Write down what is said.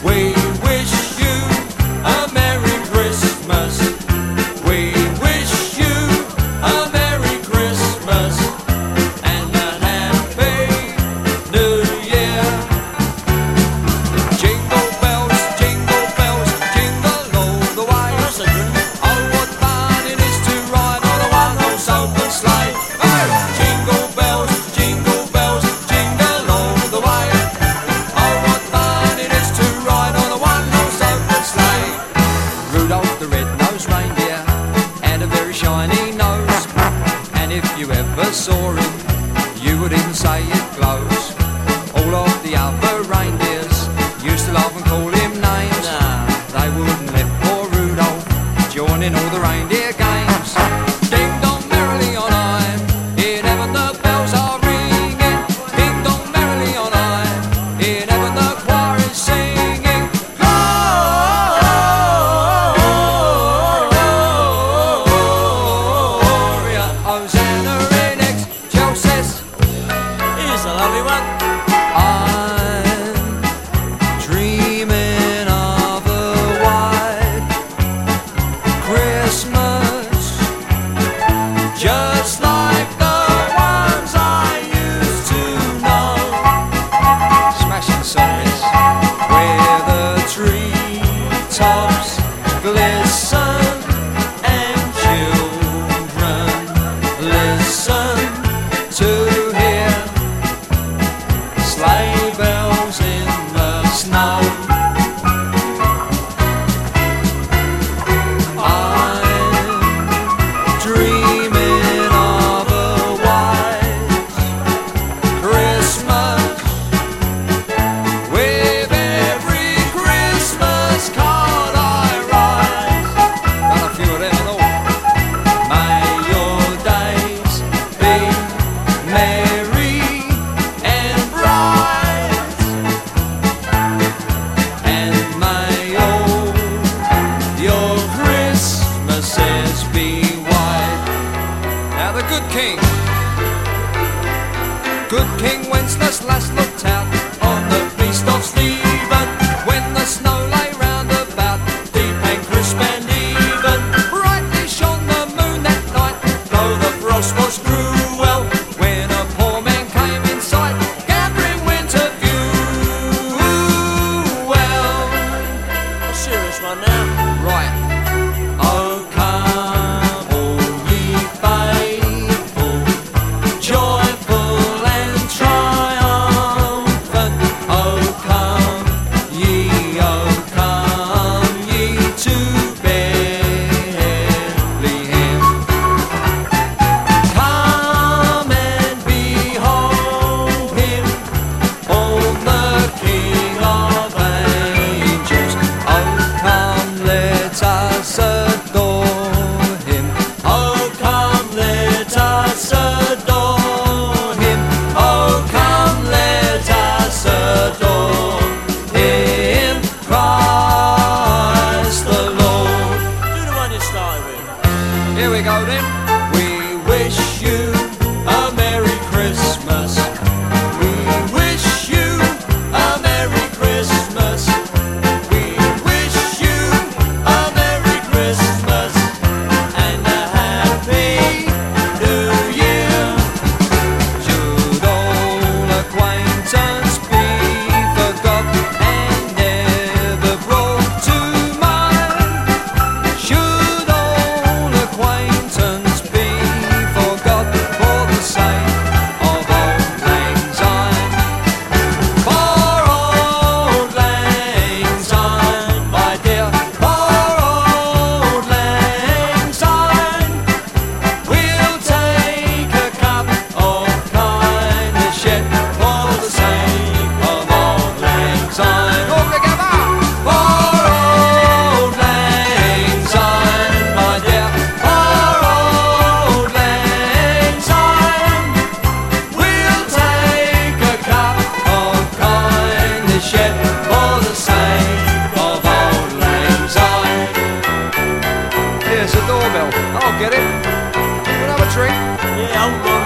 We wish you a Merry Christmas. We wish you a Merry Christmas and a Happy New Year. Jingle bells, jingle all the way. Oh, what fun it is to ride on a one-horse open sleigh. Hey! Jingle bells, jingle all the way. Oh, what fun it is to ride on a one-horse open sleigh. Rudolph the red-nosed reindeer had a very shiny nose, and if you ever saw him, you would even say it glows. All of the other reindeers used to laugh and call him names. They wouldn't let poor Rudolph join in all the reindeer games. Ding dong merrily on high, in heaven the bells are ringing. Ding dong merrily on high, in heaven the choir is singing. Gloria, Hosanna in excelsis. Here's a lovely one. I'm dreaming of a white Christmas, just like the ones I used to know. Smashing songs where the treetops glisten and children listen to hear sleigh bells in the snow. I'm dreaming of a white Christmas, with every Christmas card I write. Got a few of them and all. May your days be merry and bright, and may all your Christmases be white. Now the good King Wenceslas looked out on the feast of Stephen, when the snow lay round about, deep and crisp and even. Brightly shone the moon that night, though the frost was cruel, when a poor man came in sight, gathering winter fuel. A serious one now. Right. Oh, come, all ye faithful, joyful and triumphant. Oh, come ye to Bethlehem. Come and behold him, born the King of angels. Oh, come, let us adore him. Oh, come, let us adore him. Oh, come, let us adore him, Christ the Lord. Do the one you started with. Here we go then. We wish you a Merry Christmas. We wish you a Merry Christmas. We wish you a Merry Christmas and a Happy New Year. Should all acquaintance be forgot and never brought to mind? Should all acquaintance be forgot for the sake of Auld Lang Syne? For Auld Lang Syne, my dear, for Auld Lang Syne, we'll take a cup of kindness yet for the sake of Auld Lang Syne. All together! For Auld Lang Syne, my dear, for Auld Lang Syne, we'll take a cup of kindness yet for the sake of Auld Lang Syne. Here's a doorbell. I'll get it. Another drink. Yeah, hold on.